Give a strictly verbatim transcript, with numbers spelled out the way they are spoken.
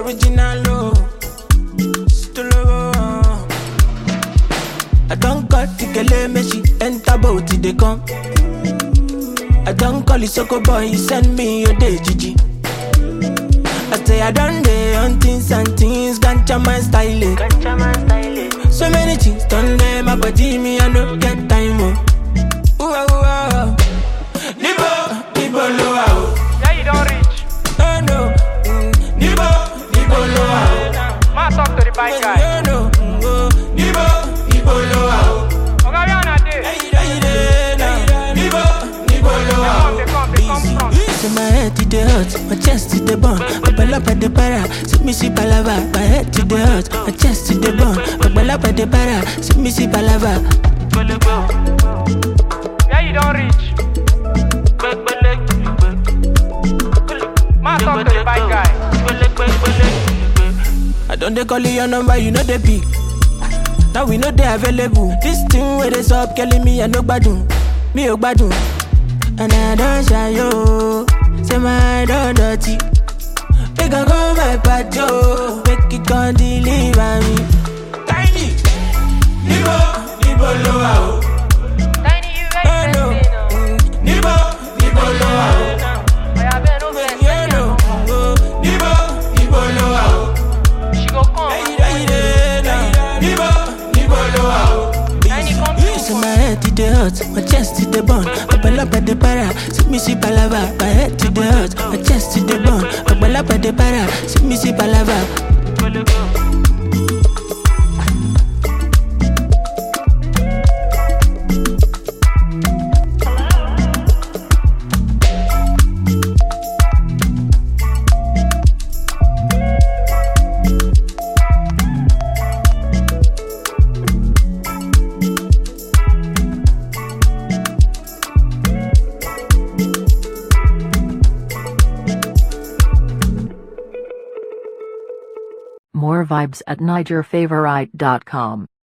original, oh. Still, oh. I don't cut the kele, me she enter boat, they come. I don't call it Soko boy, you send me your day, Gigi. I say I done day on things and things, ganja man style it. Ganja man style it. So many things done there, my body me I don't get time, oh. Ooh, ah, ooh, ah. Nibo, Nibo, low, ah. Yeah, you don't reach. Oh no, mm. Nibo, Nibo, low, ah. Ma talk to the bike guy. No, no, mm, oh. Nibo, Nibo, low, ah. Okay, we on a day. Nibo, Nibo, low, ah. They come, they come, they come from. So my head to the hurt, my chest to the bone. I ball up at the para, see me see palava. My head to the hurt, my chest to the bone. I ball up at the para, see me see palava. Yeah, you don't reach. Ma talk to the bike guy. I don't they call your number, you know they pick. Now we know they available. This thing where they stop killing me, I no badun, me oh badun. And I don't shy yo, say my don't dirty. They can go my patio, make it gon' deliver me. Tiny, Nibo, Nibo low. Tiny, you guys Oh no, no. Nibo, Nibo low. I been over there. You know, Nibo, Nibo low. She go come. Nibo, Nibo low. Tiny come through. So my head to the hurt, my chest to the bone. I ball up at the para, see me see palava. My head to the hurt, my chest to the bone. I ball up at the para, see me see palava. More vibes at niger favorite dot com.